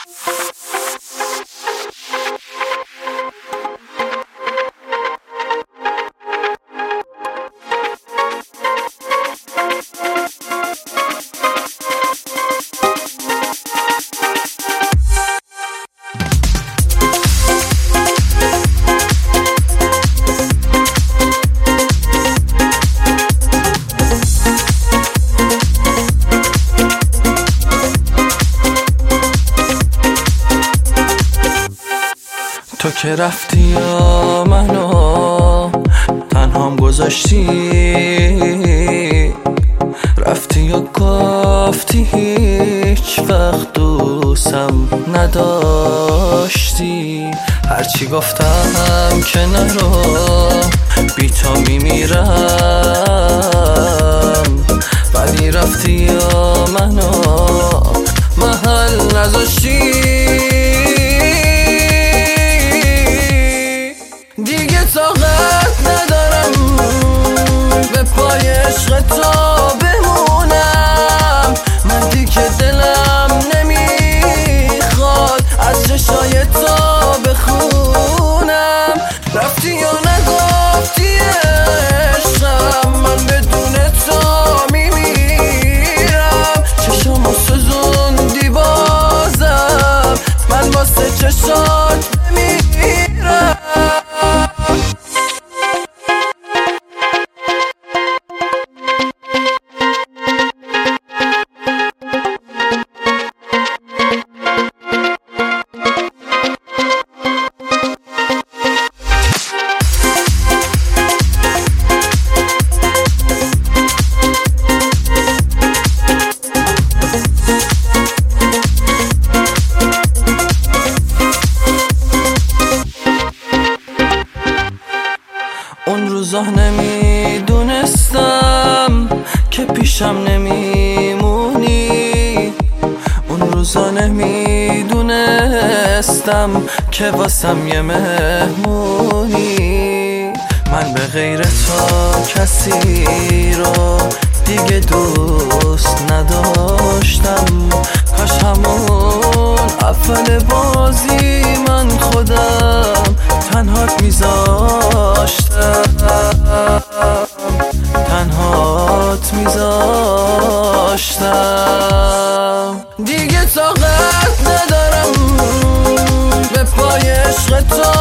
تو که رفتی یا منو تنهام گذاشتی، رفتی یا گفتی هیچ وقت دوستم نداشتی. هرچی گفتم که نرو بی تو میمیرم، ولی رفتی یا منو محل نذاشتی. دیگه طاقت ندارم به پای عشق تو بمونم، من دیگه دلم نمیخواد از چشای تو بخونم. رفتی یا نگفتی عشقم، من بدون تو میمیرم. چشامو سوزوندی بازم، من واسه چشات نمیرم. اون روزا نمیدونستم که پیشم نمیمونی، اون روزا نمیدونستم که واسم یه مهمونی. من به غیر تو کسی رو دیگه دوست نداشتم، کاش همون اول بازی من خودم تنهات میذاشتم. دیگه طاقت ندارم به پای عشق تو